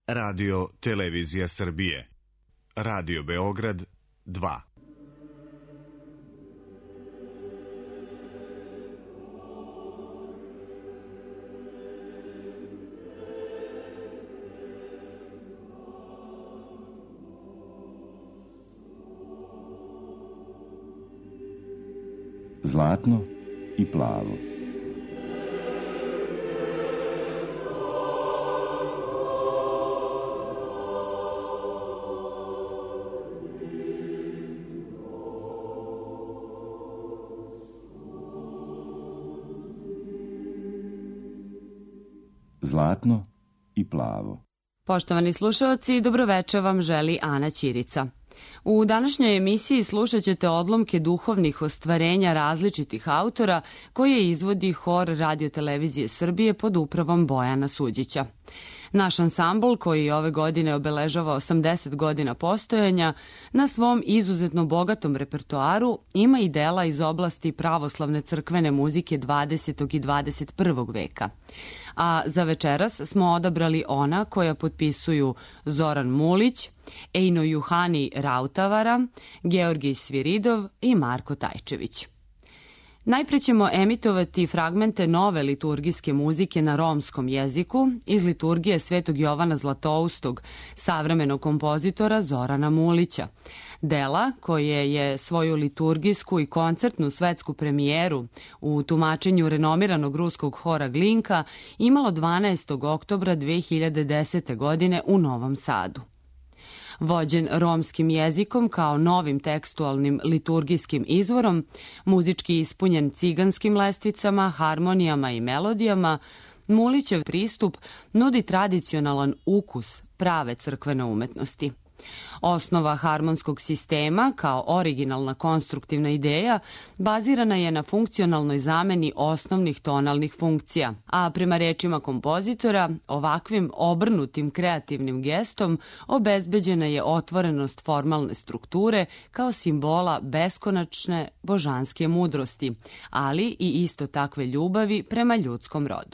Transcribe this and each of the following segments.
Radio Televizija Srbije. Radio Beograd 2. Zlatno i plavo. Zlatno i plavo. Poštovani slušaoci, dobroveče vam želi Ana Ćirica. U današnjoj emisiji slušat ćete odlomke duhovnih ostvarenja različitih autora koje izvodi hor Radio-televizije Srbije pod upravom Bojana Suđića. Naš ansambl, koji ove godine obeležava 80 godina postojanja, na svom izuzetno bogatom repertoaru ima i dela iz oblasti pravoslavne crkvene muzike 20. i 21. veka. A za večeras smo odabrali ona koja potpisuju Zoran Mulić, Ejno Juhani Rautavara, Georgij Sviridov i Marko Tajčević. Najpre ćemo emitovati fragmente nove liturgijske muzike na romskom jeziku iz liturgije Svetog Jovana Zlatoustog, savremenog kompozitora Zorana Mulića. Dela koje je svoju liturgijsku i koncertnu svetsku premijeru u tumačenju renomiranog ruskog hora Glinka imalo 12. oktobra 2010. godine u Novom Sadu. Vođen romskim jezikom kao novim tekstualnim liturgijskim izvorom, muzički ispunjen ciganskim lestvicama, harmonijama i melodijama, Mulićev pristup nudi tradicionalan ukus prave crkvene umetnosti. Osnova harmonskog sistema, kao originalna konstruktivna ideja, bazirana je na funkcionalnoj zameni osnovnih tonalnih funkcija, a prema rečima kompozitora, ovakvim obrnutim kreativnim gestom obezbeđena je otvorenost formalne strukture kao simbola beskonačne božanske mudrosti, ali i isto takve ljubavi prema ljudskom rodu.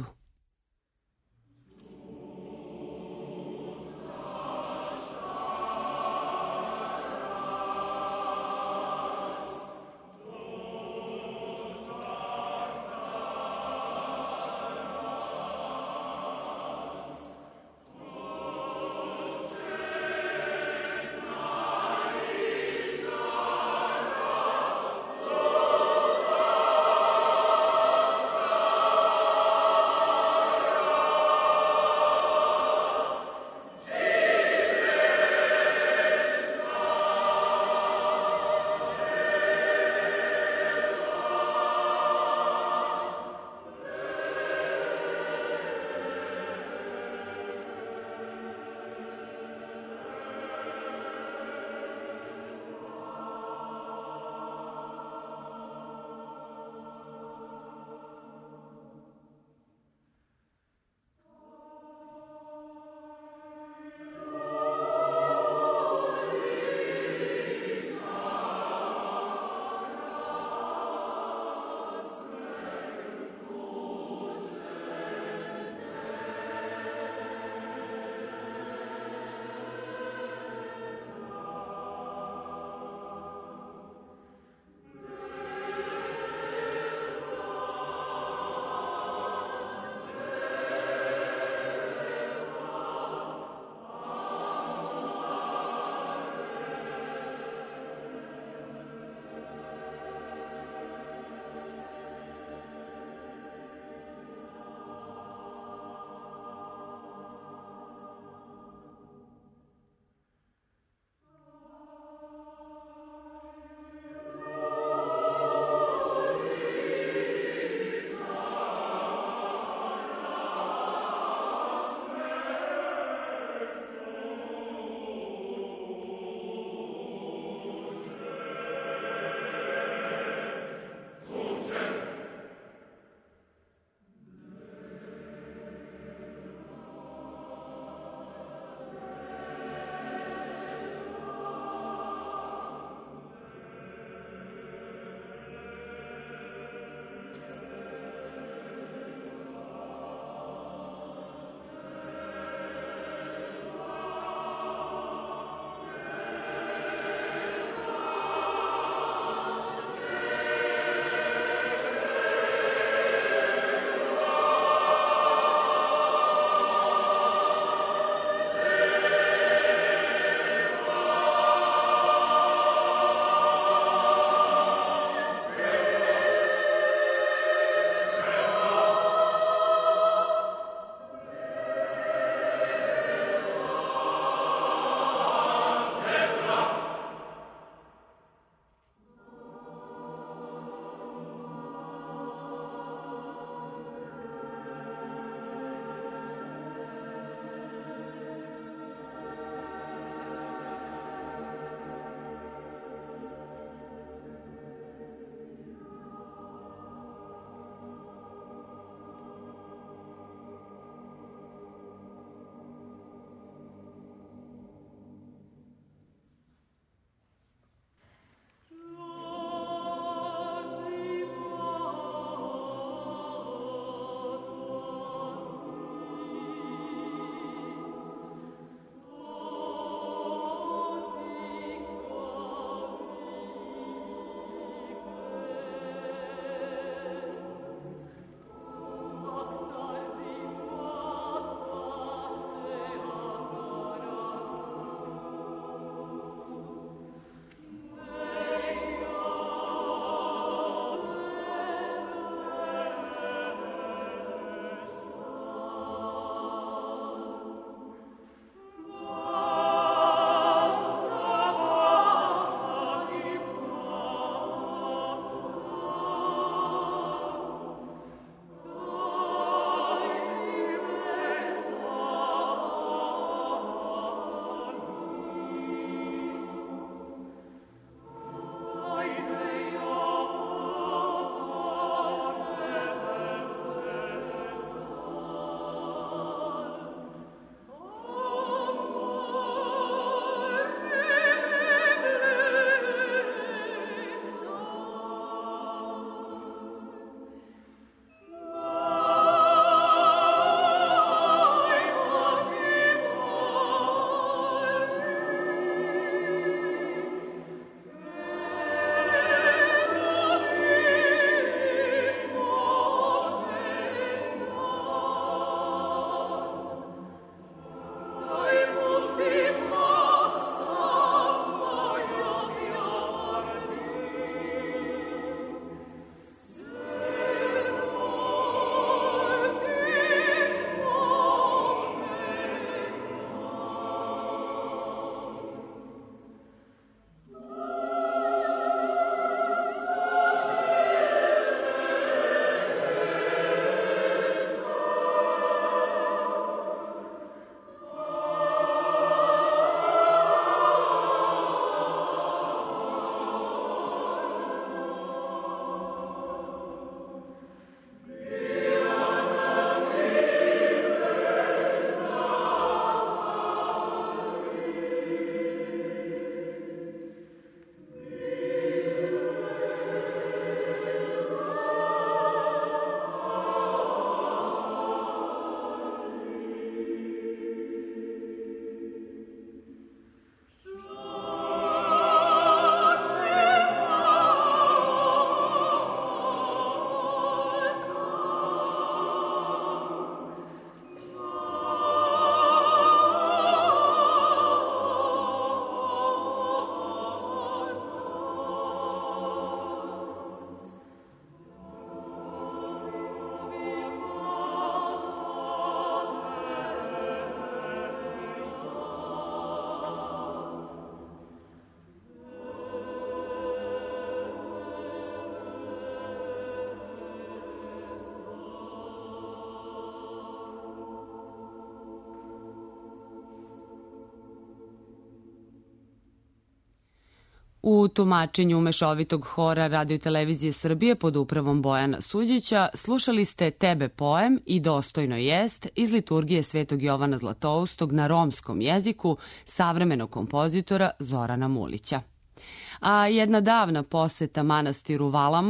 U tumačenju mešovitog hora Radio-televizije Srbije pod upravom Bojana Suđića slušali ste Tebe poem i Dostojno jest iz liturgije Svetog Jovana Zlatoustog na romskom jeziku savremenog kompozitora Zorana Mulića. A jedna davna poseta manastiru Valamo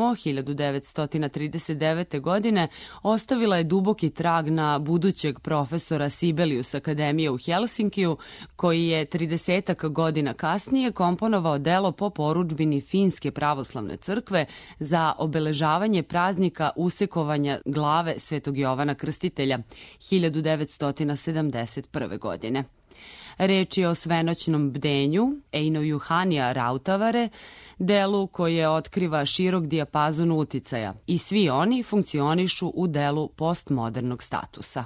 1939. godine ostavila je duboki trag na budućeg profesora Sibelius Akademije u Helsinkiju, koji je 30 godina kasnije komponovao delo po porudžbini Finske pravoslavne crkve za obeležavanje praznika usekovanja glave Svetog Jovana Krstitelja 1971. godine. Reč je o svenoćnom bdenju Eino Juhanija Rautavare, delu koje otkriva širok dijapazon uticaja i svi oni funkcionišu u delu postmodernog statusa.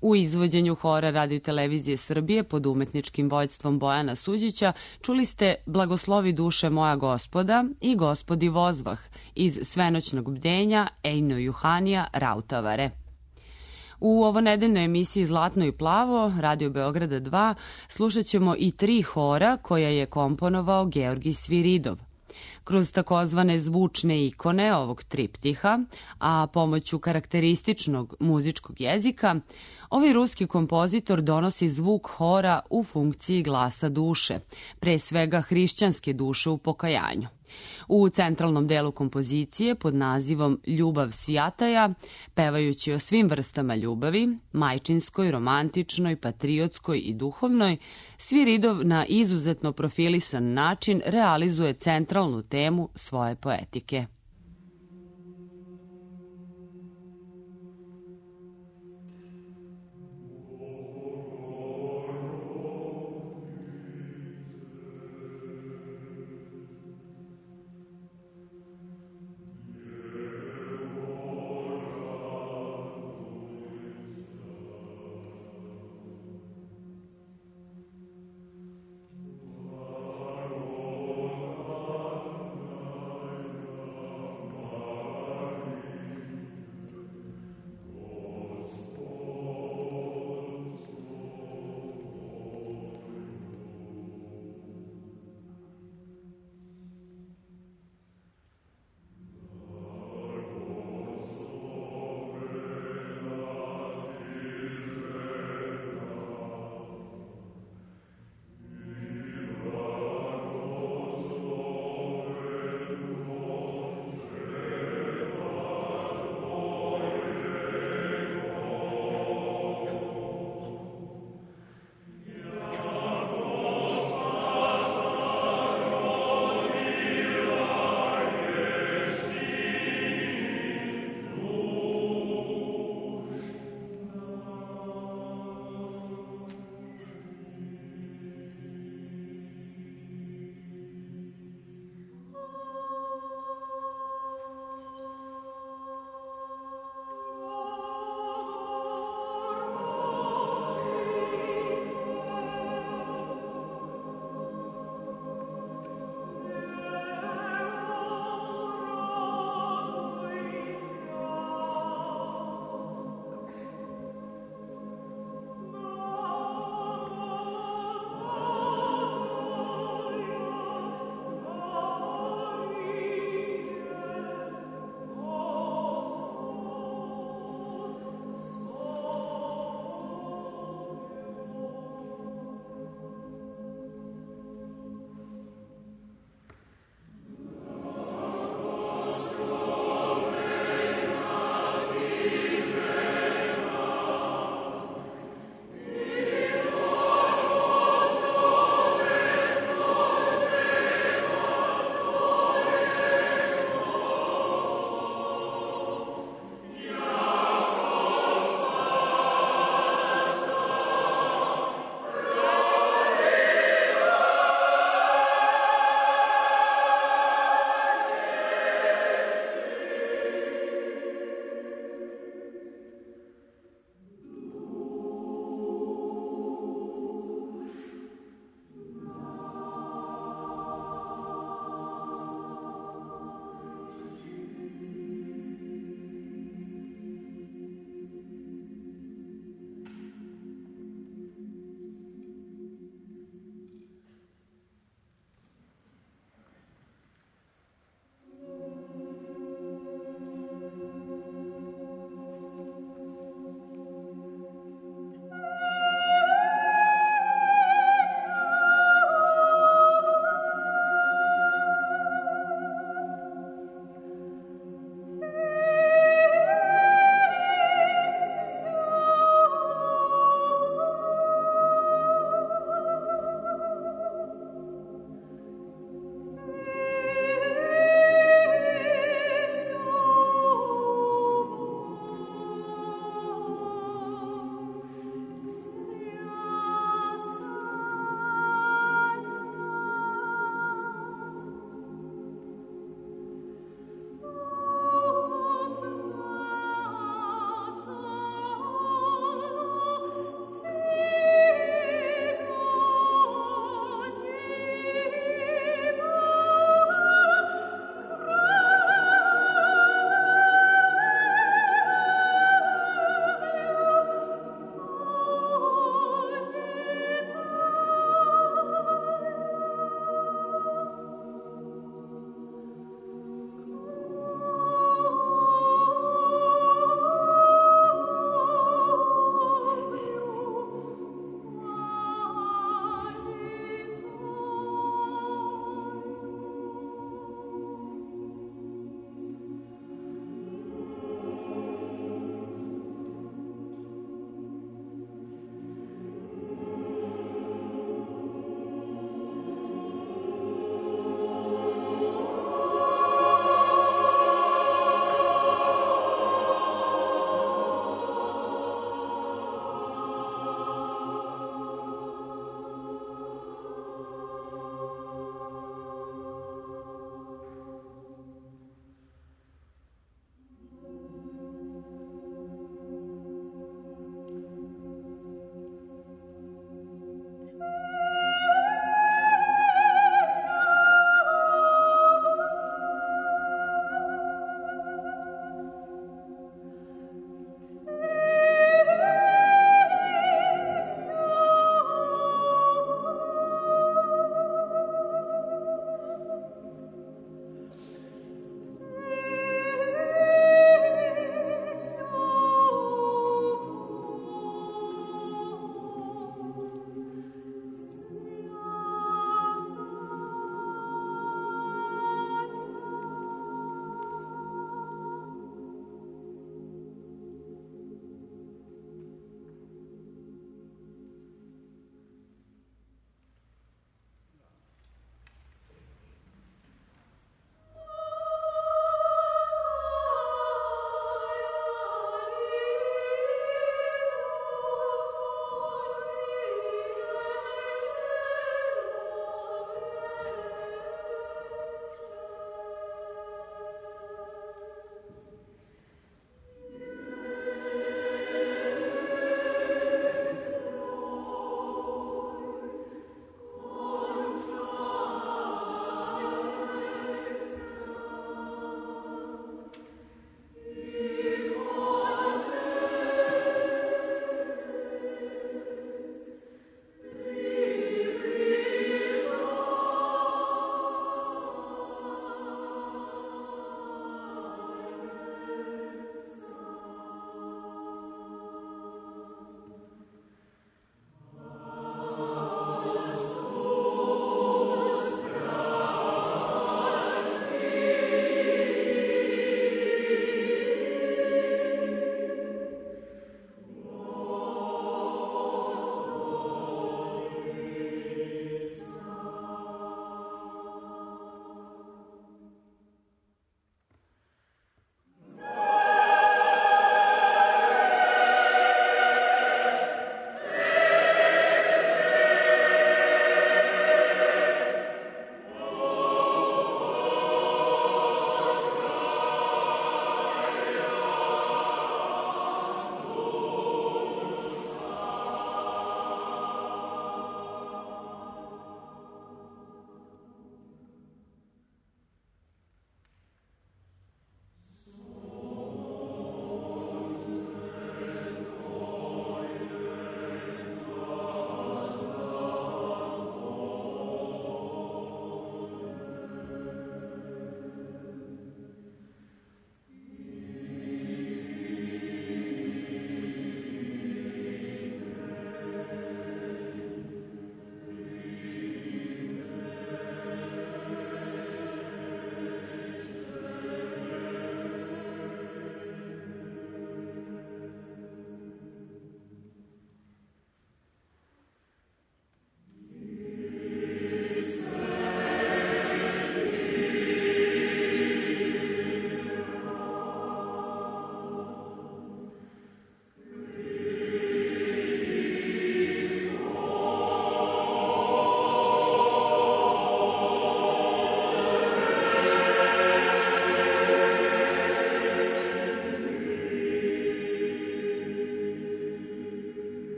U izvođenju hora Radio-televizije Srbije pod umetničkim vođstvom Bojana Suđića čuli ste Blagoslovi duše moja gospoda i Gospodi vozvah iz Svenoćnog bdenja Ejno Juhanija Rautavare. U ovonedeljnoj emisiji Zlatno i plavo, Radio Beograda 2, slušat ćemo i 3 hora koja je komponovao Georgij Sviridov. Kroz takozvane zvučne ikone ovog triptiha, a pomoću karakterističnog muzičkog jezika, ovaj ruski kompozitor donosi zvuk hora u funkciji glasa duše, pre svega hrišćanske duše u pokajanju. U centralnom delu kompozicije pod nazivom Ljubav svijataja, pevajući o svim vrstama ljubavi, majčinskoj, romantičnoj, patriotskoj i duhovnoj, Sviridov na izuzetno profilisan način realizuje centralnu temu svoje poetike.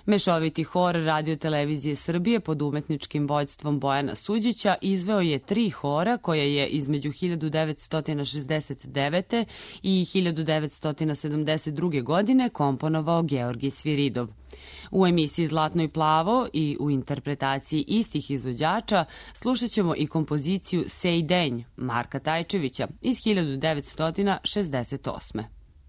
Mešoviti hor Radio-televizije Srbije pod umetničkim vođstvom Bojana Suđića izveo je 3 hora koje je između 1969. i 1972. godine komponovao Georgij Sviridov. U emisiji Zlatno i plavo i u interpretaciji istih izvođača slušat ćemo i kompoziciju Sej denj Marka Tajčevića iz 1968.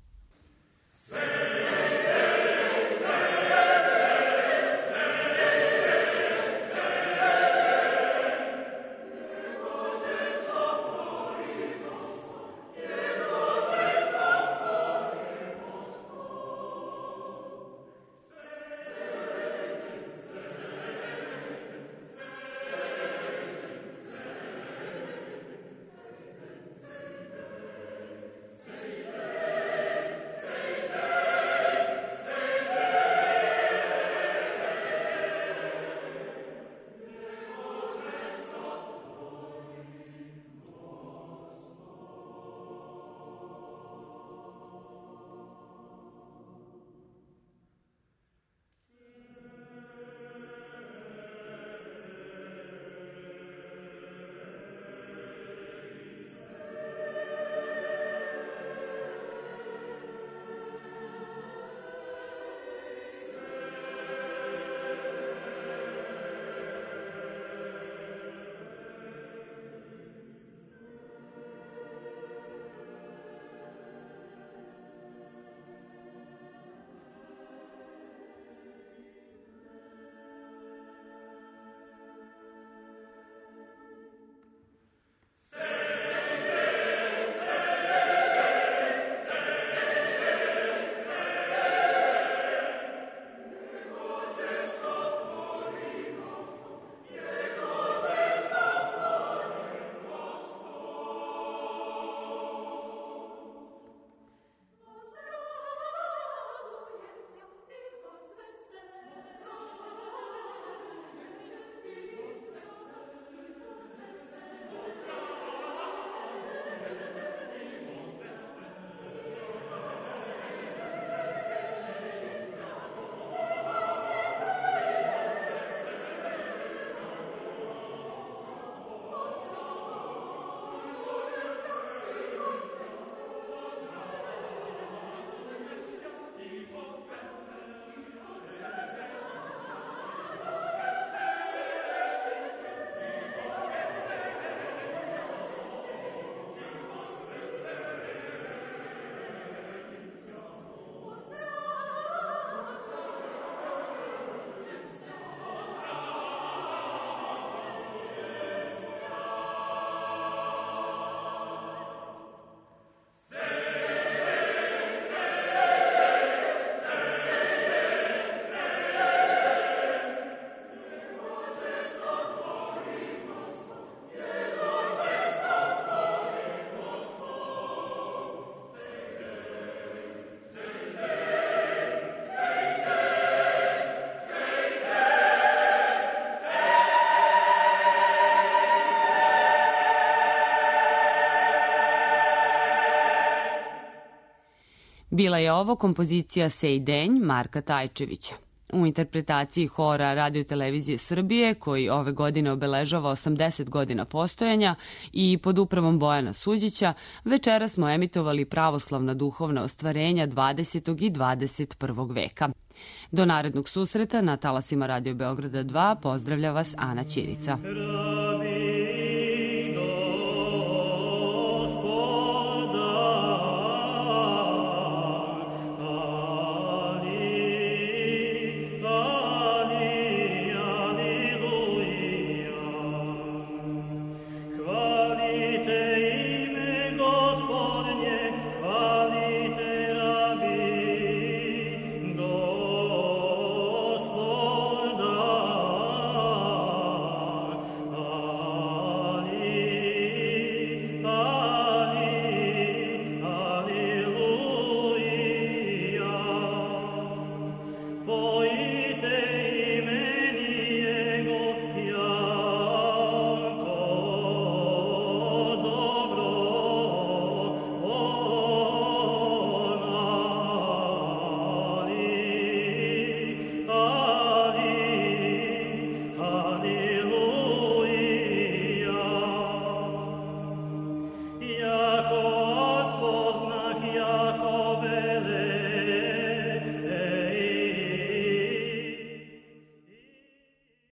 Bila je ovo kompozicija Sej denj Marka Tajčevića. U interpretaciji hora Radio-televizije Srbije, koji ove godine obeležava 80 godina postojanja i pod upravom Bojana Suđića, večeras smo emitovali pravoslavna duhovna ostvarenja 20. i 21. veka. Do narednog susreta na talasima Radio Beograda 2 pozdravlja vas Ana Ćirica.